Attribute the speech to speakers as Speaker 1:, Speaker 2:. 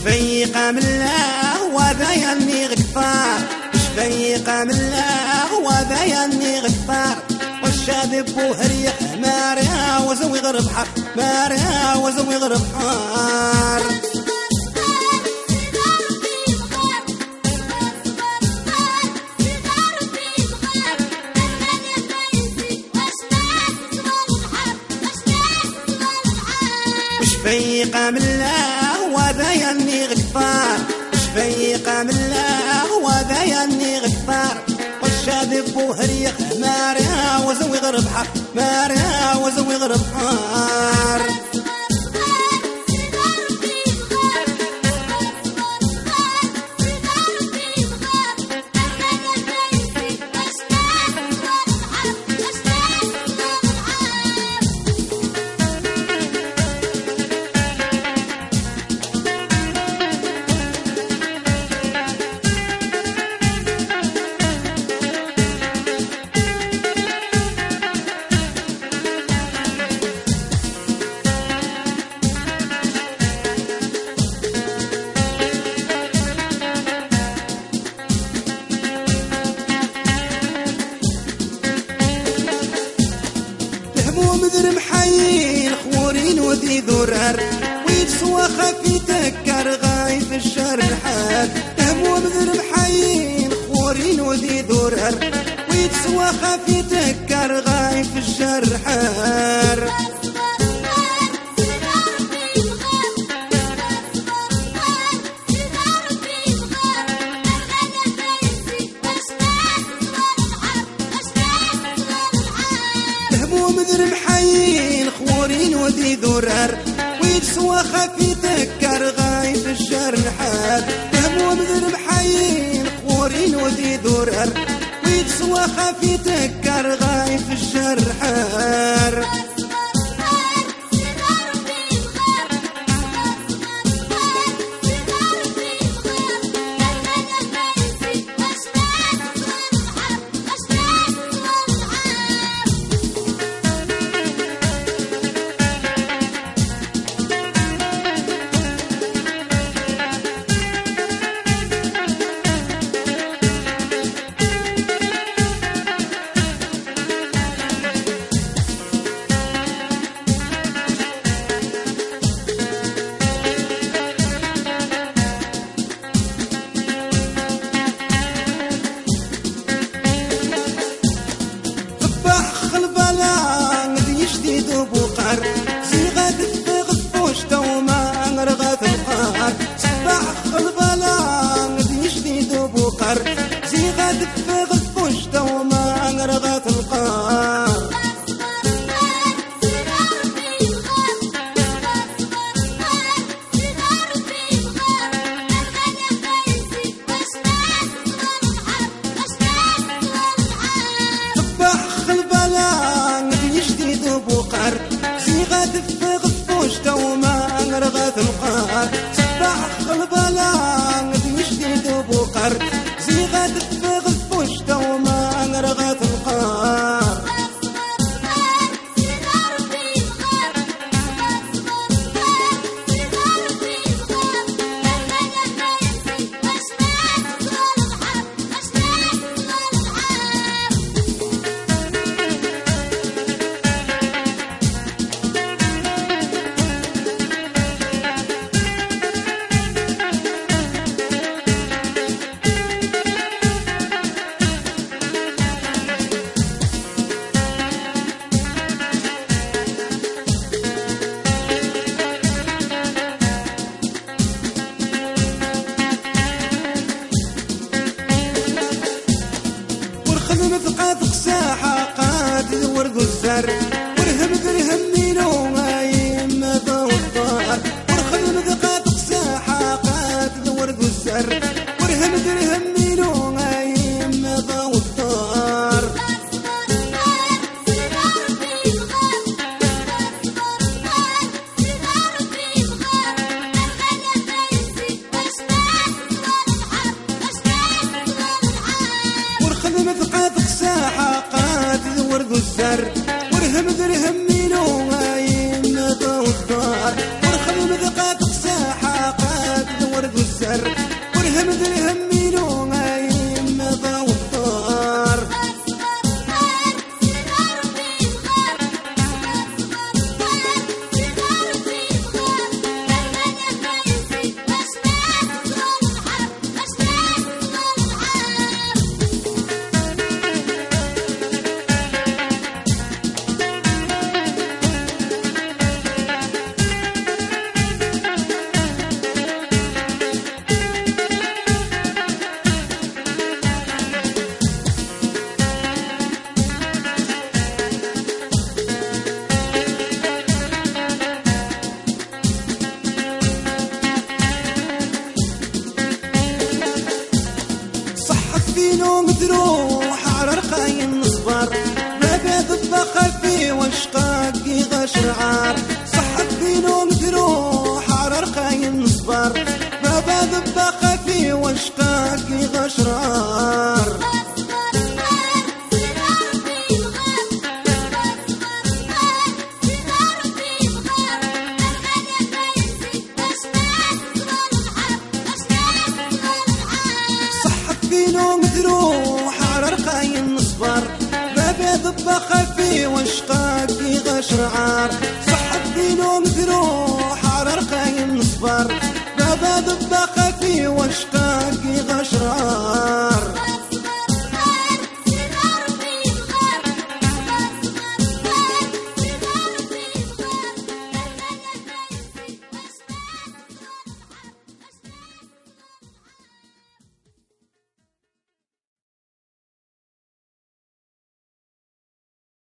Speaker 1: شفيقة من الله وذا يني غفار، شفيقة من الله وذا يني غفار. والشاذب وهريح ماريا وزوي غرب حار، ماريا وزوي غرب حار. شفيقة من الله وذا يني غفار، شفيقة من الله وذا يني غفار. والشاذب وهريح ماريا وزوي غرب حار، ماريا وزوي غرب حار. مذر محيين خورين وذي ذرر ويتسوى خفي تكر غاي في الشر الحال. همو مذر محيين خورين وذي ذرر ويتسوى خفي تكر غاي في الشر الحال. مذر محيين خورين وذي ذرر ويتسوى خفي تكر غاي في الشر الحال. همو مذر محيين خورين وذي ذرر ويتسوى خفي تكر غاي في الشر الحال. وذروح على رقاين نصبر بابا ذبة خفي واشقاقي غشرعار صحك في نوم ذروح على رقاين نصبر بابا ذبة خفي واشقاقي غشرعار صحك في نوم ذروح على رقاين نصبر بابا ذبة خفي